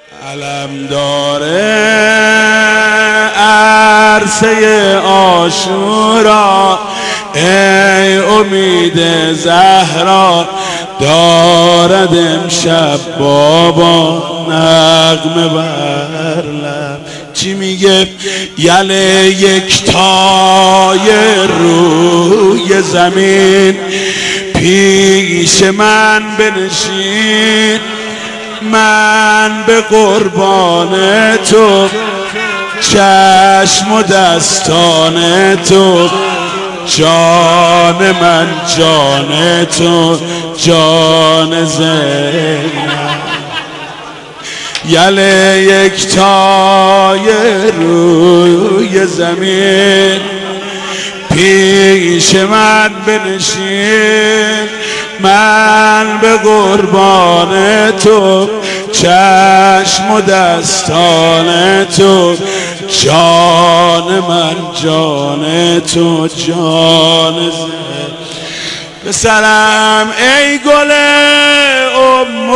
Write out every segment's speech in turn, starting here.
علم داره عرصه عاشورا، ای امید زهرا، دارد امشب بابا نغمه بر لب. چی میگه؟ یله یکتای روی زمین، پیش من بنشین، من به قربان تو، چشم و دستان تو، جان من جان تو، جان زینب. یله یکتای روی زمین، پیش من بنشین، من به قربان تو، چشم و دستان تو، جان من جان تو، جان زنده. پسرم ای گل ام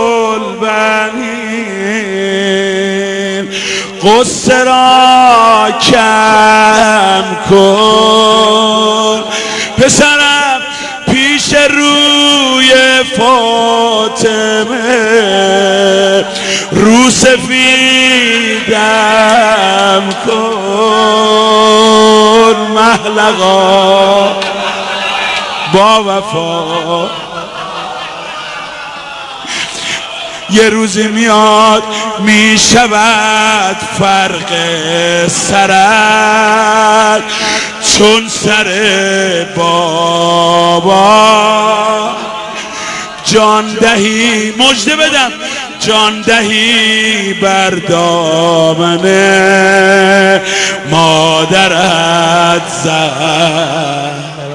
البنین، قصه را کم کن. پسرم پیش روی فاطمه رو سفیدم کن. محلقا با وفا یه روزی میاد میشود فرق سرت چون سر بابا. جان دهی مژده بدم، جان دهی بر دامن مادرت زهرا.